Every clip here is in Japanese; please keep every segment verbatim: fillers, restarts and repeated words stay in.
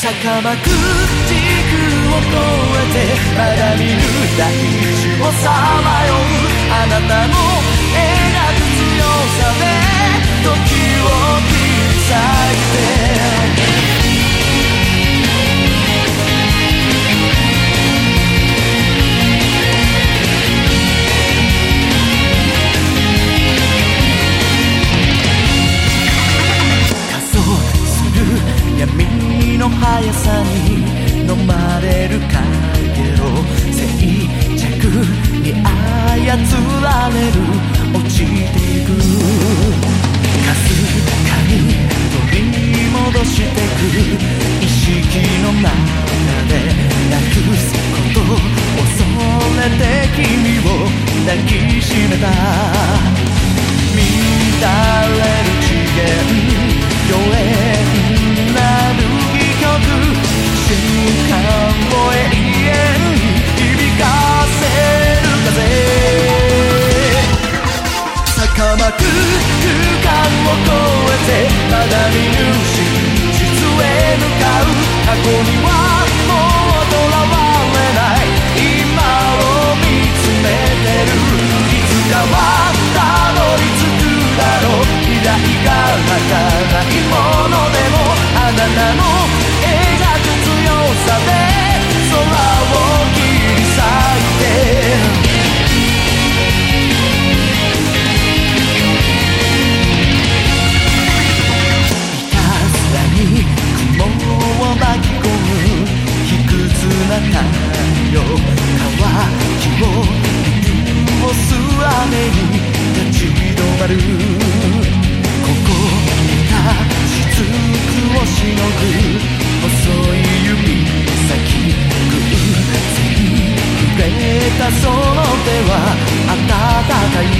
坂巻く時空を越えてまだ見ぬ大地をさまようあなたの描く強さで時を切り裂いて闇の速さに飲まれるかげろ静寂に操られる落ちていくかすかに取り戻してく意識の中でなくすこと恐れて君を抱きしめた乱れる次元弱えなる戯曲瞬間を永遠に響かせる風坂巻く空間を越えてまだ見ぬ真実へ向かう過去にはもうとらわれない今を見つめてるいつかはたどり着くだろう未来が儚いものでもあなたの描く強さで空を切り裂いていたずらに雲を巻き込む卑屈な太陽乾きををす雨に立ち止まるここに立ち尽くをしのぐ細い指先偶然触れたその手は温かい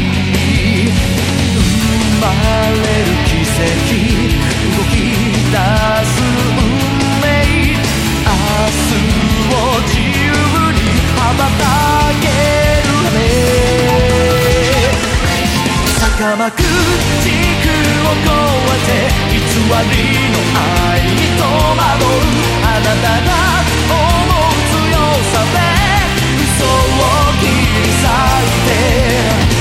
生まれる奇跡動き出す運命明日を自由に羽ばたける坂巻く時空を越えて偽りの愛に戸惑うあなたが思う強さで嘘を切り裂いて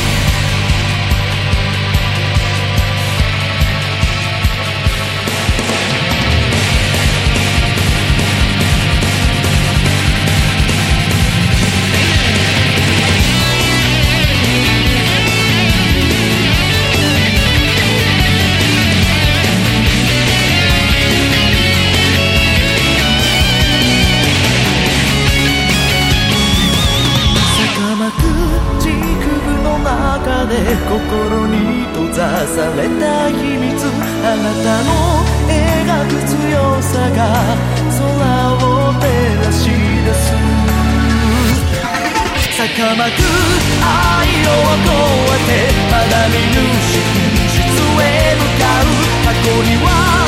心に閉ざされた秘密あなたの描く強さが空を照らし出す坂巻く愛を越えてまだ見ぬ真実へ向かう過去には